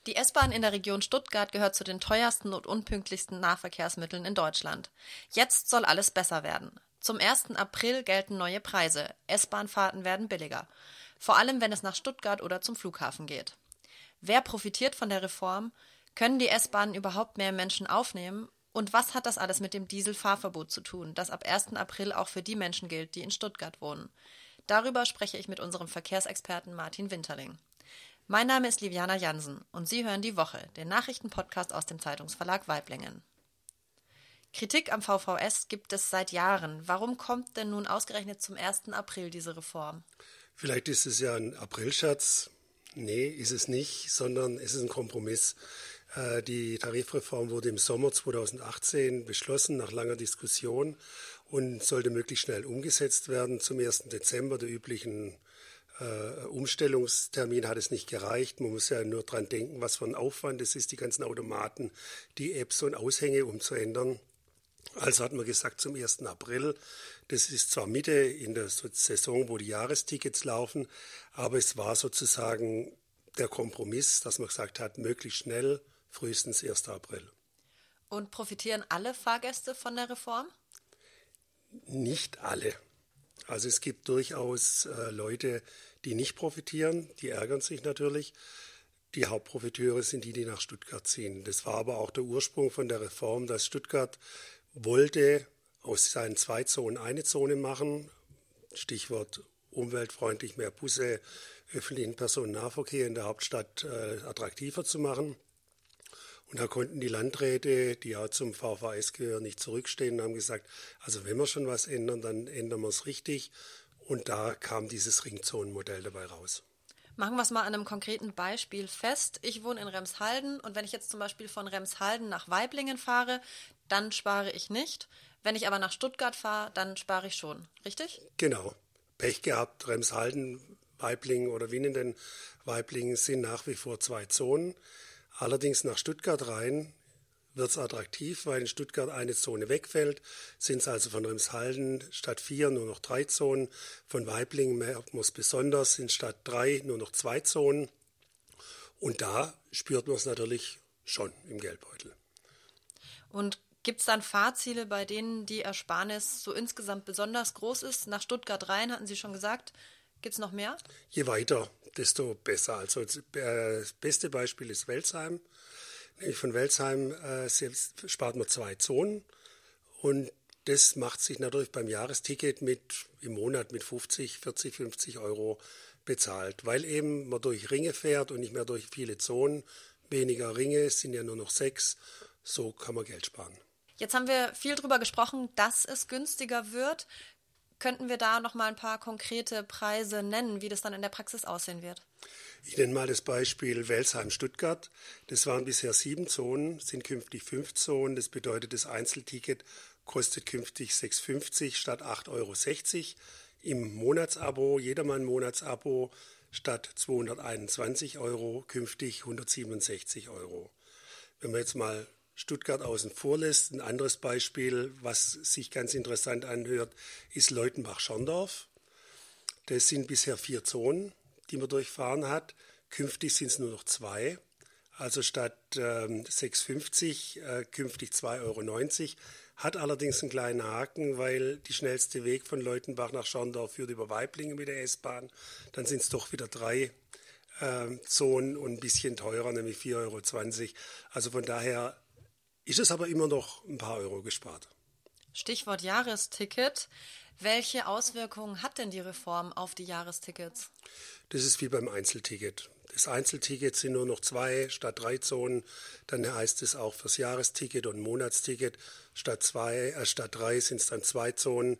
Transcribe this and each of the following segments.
Die S-Bahn in der Region Stuttgart gehört zu den teuersten und unpünktlichsten Nahverkehrsmitteln in Deutschland. Jetzt soll alles besser werden. Zum 1. April gelten neue Preise. S-Bahn-Fahrten werden billiger. Vor allem, wenn es nach Stuttgart oder zum Flughafen geht. Wer profitiert von der Reform? Können die S-Bahnen überhaupt mehr Menschen aufnehmen? Und was hat das alles mit dem Dieselfahrverbot zu tun, das ab 1. April auch für die Menschen gilt, die in Stuttgart wohnen? Darüber spreche ich mit unserem Verkehrsexperten Martin Winterling. Mein Name ist Liviana Jansen und Sie hören die Woche, den Nachrichtenpodcast aus dem Zeitungsverlag Waiblingen. Kritik am VVS gibt es seit Jahren. Warum kommt denn nun ausgerechnet zum 1. April diese Reform? Vielleicht ist es ja ein Aprilscherz. Nee, ist es nicht, sondern es ist ein Kompromiss. Die Tarifreform wurde im Sommer 2018 beschlossen, nach langer Diskussion, und sollte möglichst schnell umgesetzt werden. Zum 1. Dezember, der üblichen Umstellungstermin, hat es nicht gereicht. Man muss ja nur dran denken, was für ein Aufwand es ist, die ganzen Automaten, die Apps und Aushänge umzuändern. Also hat man gesagt, zum 1. April, das ist zwar Mitte in der Saison, wo die Jahrestickets laufen, aber es war sozusagen der Kompromiss, dass man gesagt hat, möglichst schnell, frühestens 1. April. Und profitieren alle Fahrgäste von der Reform? Nicht alle. Also es gibt durchaus Leute, die nicht profitieren, die ärgern sich natürlich. Die Hauptprofiteure sind die nach Stuttgart ziehen. Das war aber auch der Ursprung von der Reform, dass Stuttgart wollte aus seinen 2 Zonen eine Zone machen. Stichwort umweltfreundlich, mehr Busse, öffentlichen Personennahverkehr in der Hauptstadt attraktiver zu machen. Und da konnten die Landräte, die ja zum VVS gehören, nicht zurückstehen und haben gesagt, also wenn wir schon was ändern, dann ändern wir es richtig. Und da kam dieses Ringzonenmodell dabei raus. Machen wir es mal an einem konkreten Beispiel fest. Ich wohne in Remshalden und wenn ich jetzt zum Beispiel von Remshalden nach Waiblingen fahre, dann spare ich nicht. Wenn ich aber nach Stuttgart fahre, dann spare ich schon. Richtig? Genau. Pech gehabt, Remshalden, Waiblingen oder Winnenden, Waiblingen sind nach wie vor 2 Zonen. Allerdings nach Stuttgart rein wird es attraktiv, weil in Stuttgart eine Zone wegfällt. Sind es also von Remshalden statt 4 nur noch 3 Zonen. Von Waiblingen merkt man es besonders, sind statt 3 nur noch 2 Zonen. Und da spürt man es natürlich schon im Geldbeutel. Und gibt es dann Fahrziele, bei denen die Ersparnis so insgesamt besonders groß ist? Nach Stuttgart rein, hatten Sie schon gesagt. Gibt es noch mehr? Je weiter, desto besser. Also das beste Beispiel ist Welzheim. Nämlich von Welzheim selbst spart man 2 Zonen. Und das macht sich natürlich beim Jahresticket im Monat mit 50, 40, 50 Euro bezahlt. Weil eben man durch Ringe fährt und nicht mehr durch viele Zonen. Weniger Ringe, es sind ja nur noch 6. So kann man Geld sparen. Jetzt haben wir viel darüber gesprochen, dass es günstiger wird. Könnten wir da noch mal ein paar konkrete Preise nennen, wie das dann in der Praxis aussehen wird? Ich nenne mal das Beispiel Welzheim-Stuttgart. Das waren bisher 7 Zonen, sind künftig 5 Zonen. Das bedeutet, das Einzelticket kostet künftig 6,50 statt 8,60 € im Monatsabo, jedermann Monatsabo statt 221 € künftig 167 €. Wenn man jetzt mal Stuttgart außen vor lässt, ein anderes Beispiel, was sich ganz interessant anhört, ist Leutenbach-Schorndorf. Das sind bisher 4 Zonen, die man durchfahren hat. Künftig sind es nur noch 2. Also statt 6,50 künftig 2,90 €. Hat allerdings einen kleinen Haken, weil die schnellste Weg von Leutenbach nach Schorndorf führt über Waiblingen mit der S-Bahn. Dann sind es doch wieder 3 Zonen und ein bisschen teurer, nämlich 4,20 €. Also von daher ist es aber immer noch ein paar Euro gespart. Stichwort Jahresticket. Welche Auswirkungen hat denn die Reform auf die Jahrestickets? Das ist wie beim Einzelticket. Das Einzelticket sind nur noch 2 statt 3 Zonen. Dann heißt es auch fürs Jahresticket und Monatsticket statt 3 sind es dann 2 Zonen.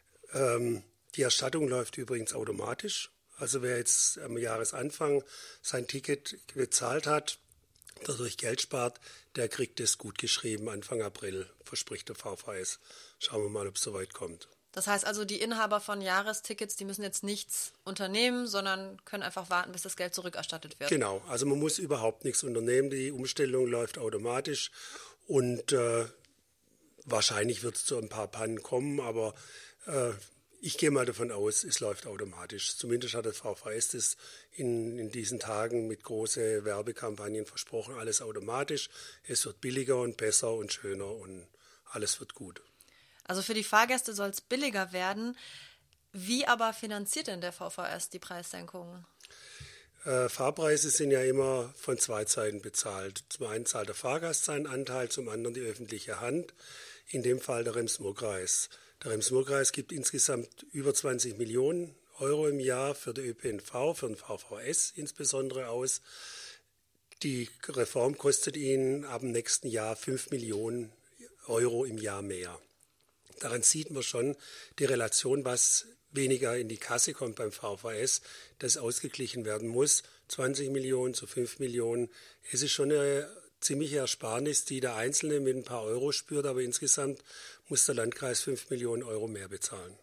Die Erstattung läuft übrigens automatisch. Also wer jetzt am Jahresanfang sein Ticket bezahlt hat, dadurch Geld spart, der kriegt es gut geschrieben Anfang April, verspricht der VVS. Schauen wir mal, ob es soweit kommt. Das heißt also, die Inhaber von Jahrestickets, die müssen jetzt nichts unternehmen, sondern können einfach warten, bis das Geld zurückerstattet wird. Genau, also man muss überhaupt nichts unternehmen. Die Umstellung läuft automatisch und wahrscheinlich wird es zu ein paar Pannen kommen, aber Ich gehe mal davon aus, es läuft automatisch. Zumindest hat das VVS das in diesen Tagen mit großen Werbekampagnen versprochen. Alles automatisch. Es wird billiger und besser und schöner und alles wird gut. Also für die Fahrgäste soll es billiger werden. Wie aber finanziert denn der VVS die Preissenkungen? Fahrpreise sind ja immer von zwei Seiten bezahlt. Zum einen zahlt der Fahrgast seinen Anteil, zum anderen die öffentliche Hand, in dem Fall der Rems-Murr-Kreis. Der Rems-Murr-Kreis gibt insgesamt über 20 Millionen Euro im Jahr für den ÖPNV, für den VVS insbesondere aus. Die Reform kostet ihn ab dem nächsten Jahr 5 Millionen Euro im Jahr mehr. Daran sieht man schon die Relation, was weniger in die Kasse kommt beim VVS, das ausgeglichen werden muss. 20 Millionen zu 5 Millionen. Es ist schon eine ziemliche Ersparnis, die der Einzelne mit ein paar Euro spürt, aber insgesamt muss der Landkreis 5 Millionen Euro mehr bezahlen.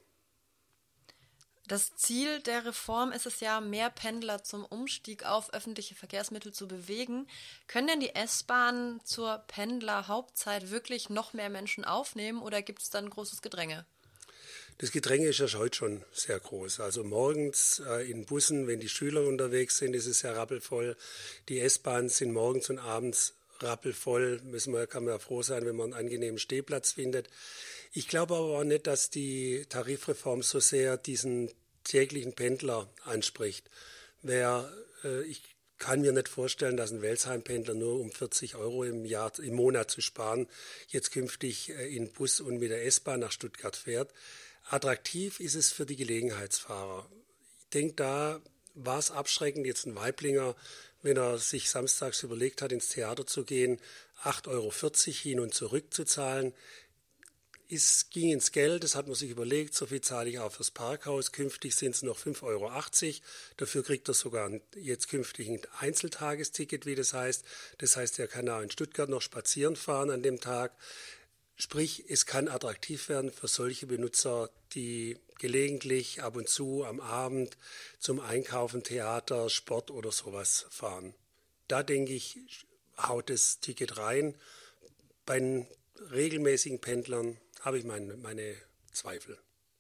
Das Ziel der Reform ist es ja, mehr Pendler zum Umstieg auf öffentliche Verkehrsmittel zu bewegen. Können denn die S-Bahnen zur Pendlerhauptzeit wirklich noch mehr Menschen aufnehmen oder gibt es dann großes Gedränge? Das Gedränge ist ja heute schon sehr groß. Also morgens in Bussen, wenn die Schüler unterwegs sind, ist es sehr rappelvoll. Die S-Bahnen sind morgens und abends rappelvoll. Kann man ja froh sein, wenn man einen angenehmen Stehplatz findet. Ich glaube aber auch nicht, dass die Tarifreform so sehr diesen täglichen Pendler anspricht. Ich kann mir nicht vorstellen, dass ein Welzheim-Pendler nur um 40 Euro im Monat zu sparen, jetzt künftig in Bus und mit der S-Bahn nach Stuttgart fährt. Attraktiv ist es für die Gelegenheitsfahrer. Ich denke, da war es abschreckend, jetzt ein Waiblinger, wenn er sich samstags überlegt hat, ins Theater zu gehen, 8,40 Euro hin und zurück zu zahlen. Es ging ins Geld, das hat man sich überlegt, so viel zahle ich auch fürs Parkhaus, künftig sind es noch 5,80 Euro. Dafür kriegt er sogar jetzt künftig ein Einzeltagesticket, wie das heißt. Das heißt, er kann auch in Stuttgart noch spazieren fahren an dem Tag. Sprich, es kann attraktiv werden für solche Benutzer, die gelegentlich ab und zu am Abend zum Einkaufen, Theater, Sport oder sowas fahren. Da denke ich, haut das Ticket rein. Bei den regelmäßigen Pendlern habe ich meine Zweifel.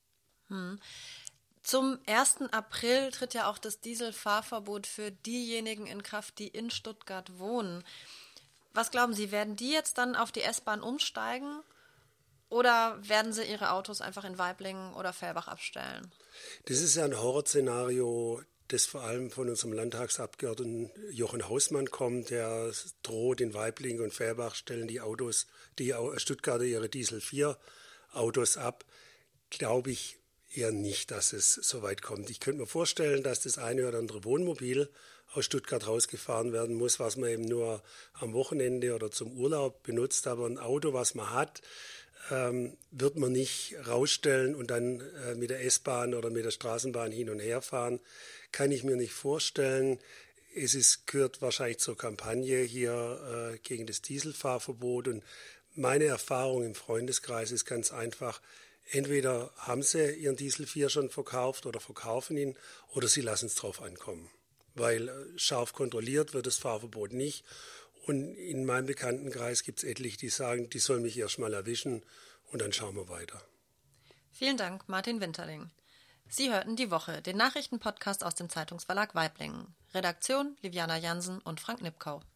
Zum 1. April tritt ja auch das Dieselfahrverbot für diejenigen in Kraft, die in Stuttgart wohnen. Was glauben Sie, werden die jetzt dann auf die S-Bahn umsteigen oder werden sie ihre Autos einfach in Waiblingen oder Fellbach abstellen? Das ist ja ein Horrorszenario, das vor allem von unserem Landtagsabgeordneten Jochen Hausmann kommt. Der droht, in Waiblingen und Fellbach stellen die Stuttgarter ihre Diesel-4-Autos ab. Glaube ich eher nicht, dass es so weit kommt. Ich könnte mir vorstellen, dass das eine oder andere Wohnmobil aus Stuttgart rausgefahren werden muss, was man eben nur am Wochenende oder zum Urlaub benutzt. Aber ein Auto, was man hat, wird man nicht rausstellen und dann mit der S-Bahn oder mit der Straßenbahn hin und her fahren. Kann ich mir nicht vorstellen. Gehört wahrscheinlich zur Kampagne hier gegen das Dieselfahrverbot. Und meine Erfahrung im Freundeskreis ist ganz einfach, entweder haben sie ihren Diesel 4 schon verkauft oder verkaufen ihn oder sie lassen es drauf ankommen. Weil scharf kontrolliert wird das Fahrverbot nicht. Und in meinem Bekanntenkreis gibt es etliche, die sagen, die sollen mich erst mal erwischen und dann schauen wir weiter. Vielen Dank, Martin Winterling. Sie hörten Die Woche, den Nachrichtenpodcast aus dem Zeitungsverlag Waiblingen. Redaktion Liviana Jansen und Frank Nipkau.